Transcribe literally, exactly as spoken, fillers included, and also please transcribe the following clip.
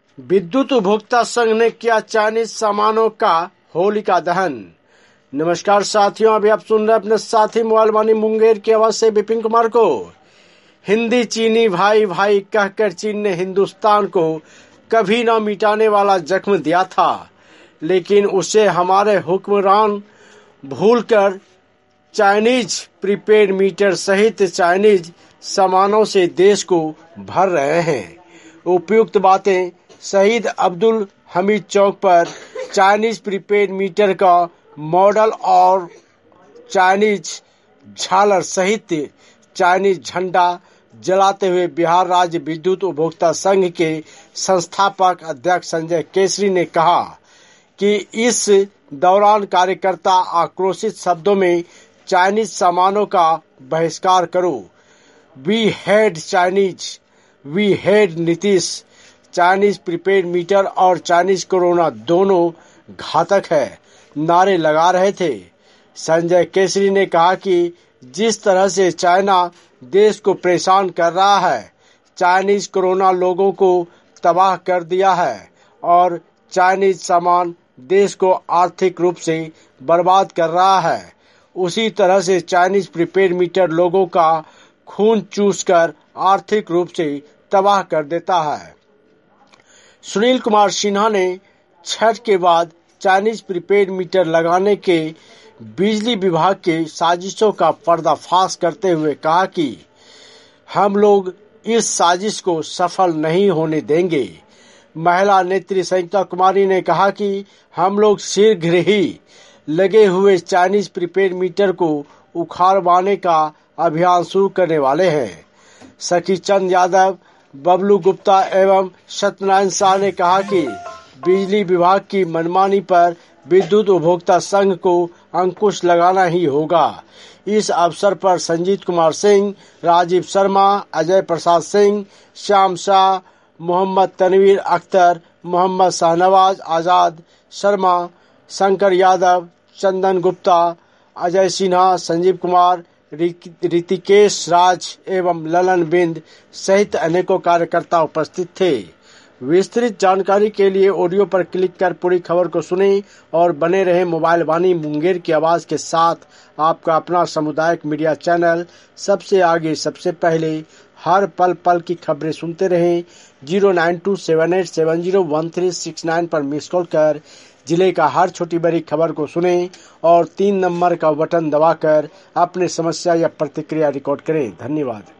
विद्युत उपभोक्ता संघ ने किया चाइनीज सामानों का होलिका दहन। नमस्कार साथियों, अभी आप सुन रहे अपने साथी मोबाइल वाणी मुंगेर की आवाज से विपिन कुमार को। हिंदी चीनी भाई भाई कहकर चीन ने हिंदुस्तान को कभी न मिटाने वाला जख्म दिया था, लेकिन उसे हमारे हुक्मरान भूलकर चाइनीज प्रीपेड मीटर सहित चाइनीज सामानों से देश को भर रहे हैं। उपयुक्त बातें शहीद अब्दुल हमीद चौक पर चाइनीज प्रीपेड मीटर का मॉडल और चाइनीज झालर सहित चाइनीज झंडा जलाते हुए बिहार राज्य विद्युत उपभोक्ता संघ के संस्थापक अध्यक्ष संजय केसरी ने कहा कि इस दौरान कार्यकर्ता आक्रोशित शब्दों में चाइनीज सामानों का बहिष्कार करो। We hate Chinese, we hate Nitish. Chinese prepaid meter और चाइनीज कोरोना दोनों घातक है नारे लगा रहे थे। संजय केसरी ने कहा कि जिस तरह से चाइना देश को परेशान कर रहा है, चाइनीज कोरोना लोगों को तबाह कर दिया है और चाइनीज सामान देश को आर्थिक रूप से बर्बाद कर रहा है, उसी तरह से चाइनीज प्रीपेड मीटर लोगों का खून चूसकर आर्थिक रूप से तबाह कर देता है। सुनील कुमार सिन्हा ने छठ के बाद चाइनीज प्रीपेड मीटर लगाने के बिजली विभाग के साजिशों का पर्दाफाश करते हुए कहा कि हम लोग इस साजिश को सफल नहीं होने देंगे। महिला नेत्री संयुक्ता कुमारी ने कहा कि हम लोग शीघ्र ही लगे हुए चाइनीज प्रीपेड मीटर को उखाड़वाने का अभियान शुरू करने वाले हैं। सखी चंद यादव, बबलू गुप्ता एवं सत्यनारायण शाह ने कहा कि बिजली विभाग की मनमानी पर विद्युत उपभोक्ता संघ को अंकुश लगाना ही होगा। इस अवसर पर संजीत कुमार सिंह, राजीव शर्मा, अजय प्रसाद सिंह, श्याम शाह, मोहम्मद तनवीर अख्तर, मोहम्मद शाहनवाज आजाद शर्मा, शंकर यादव, चंदन गुप्ता, अजय सिन्हा, संजीव कुमार, ऋतिकेश राज एवं ललन बिंद सहित अनेकों कार्यकर्ता उपस्थित थे। विस्तृत जानकारी के लिए ऑडियो पर क्लिक कर पूरी खबर को सुनें और बने रहे मोबाइल वाणी मुंगेर की आवाज के साथ। आपका अपना सामुदायिक मीडिया चैनल सबसे आगे सबसे पहले हर पल पल की खबरें सुनते रहें। Zero nine two seven eight seven zero one three six nine पर मिस कॉल कर जिले का हर छोटी बड़ी खबर को सुनें और तीन नंबर का बटन दबाकर अपनी समस्या या प्रतिक्रिया रिकॉर्ड करें। धन्यवाद।